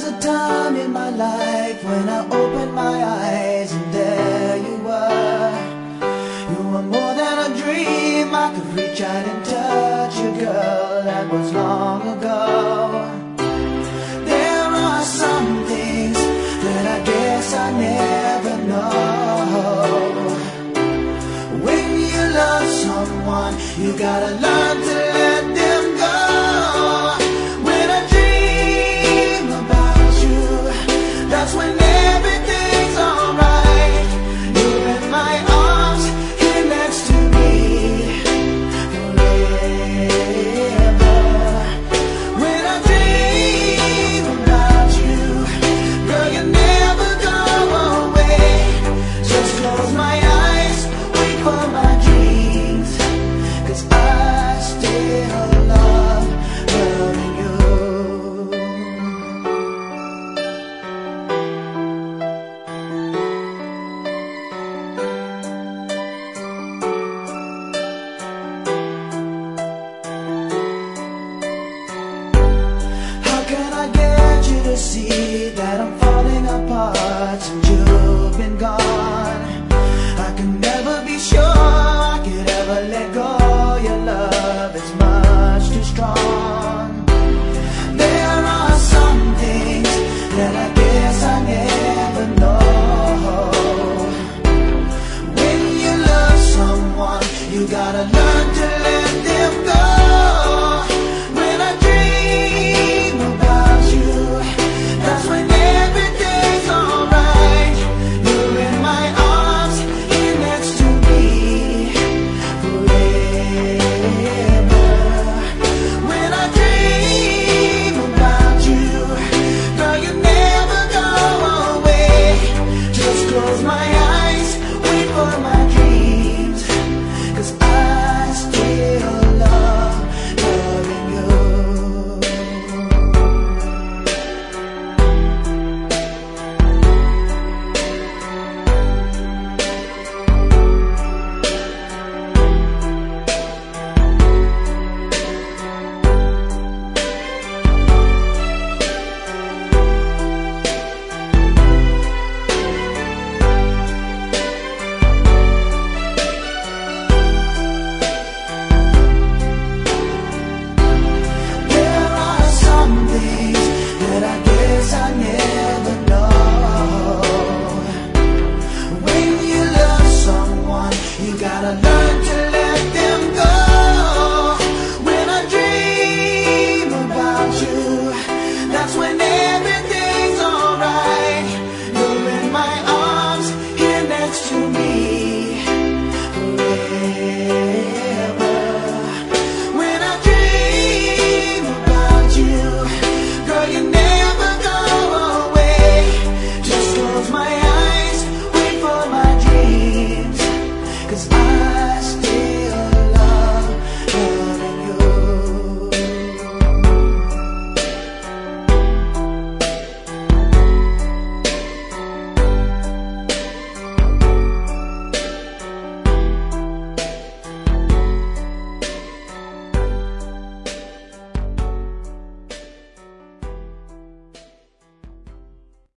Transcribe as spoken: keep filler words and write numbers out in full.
was a time in my life when I opened my eyes and there you were. You were more than a dream. I could reach out and touch you, girl. That was long ago. There are some things that I guess I never know. When you love someone, you gotta love